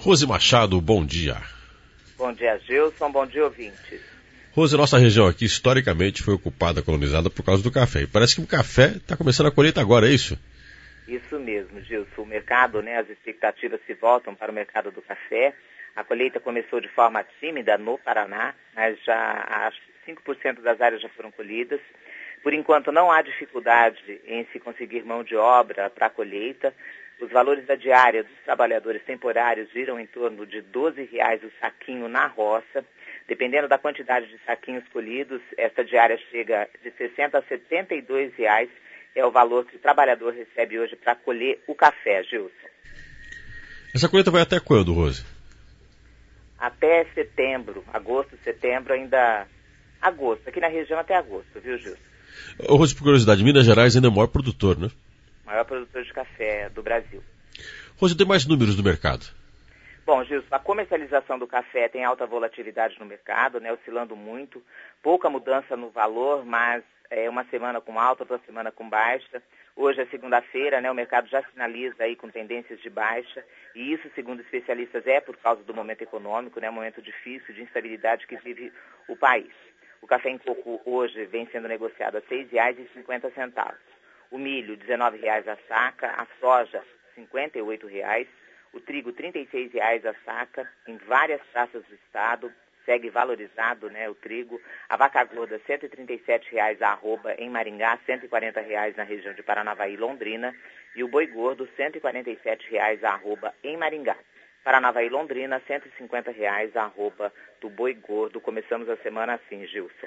Rose Machado, bom dia. Bom dia, Gilson. Bom dia, ouvintes. Rose, nossa região aqui historicamente foi ocupada, colonizada por causa do café. E parece que o café está começando a colheita agora, é isso? Isso mesmo, Gilson. O mercado, as expectativas se voltam para o mercado do café. A colheita começou de forma tímida no Paraná, mas já acho que 5% das áreas já foram colhidas. Por enquanto não há dificuldade em se conseguir mão de obra para a colheita. Os valores da diária dos trabalhadores temporários giram em torno de R$ 12 o saquinho na roça. Dependendo da quantidade de saquinhos colhidos, essa diária chega de R$ 60 a R$ 72 é o valor que o trabalhador recebe hoje para colher o café, Gilson. Essa colheita vai até quando, Rose? Até setembro, agosto, setembro, ainda agosto. Aqui na região até agosto, viu, Gilson? Rose, por curiosidade, Minas Gerais ainda é o maior produtor, né? Maior produtor de café do Brasil. Rose, tem mais números do mercado? Bom, Gilson, a comercialização do café tem alta volatilidade no mercado, oscilando muito. Pouca mudança no valor, mas uma semana com alta, outra semana com baixa. Hoje é segunda-feira, o mercado já sinaliza aí com tendências de baixa. E isso, segundo especialistas, é por causa do momento econômico, um momento difícil de instabilidade que vive o país. O café em coco hoje vem sendo negociado a R$ 6,50. O milho, R$ 19 a saca. A soja, R$ 58. O trigo, R$ 36 a saca. Em várias praças do estado, segue valorizado, o trigo. A vaca gorda, R$ 137 a arroba em Maringá, R$ 140 na região de Paranavaí e Londrina. E o boi gordo, R$ 147 a arroba em Maringá. Paranavaí e Londrina, R$ 150 a arroba do boi gordo. Começamos a semana assim, Gilson.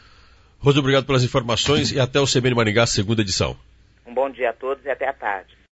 Rose, obrigado pelas informações e até o CBN Maringá, segunda edição. Um bom dia a todos e até a tarde.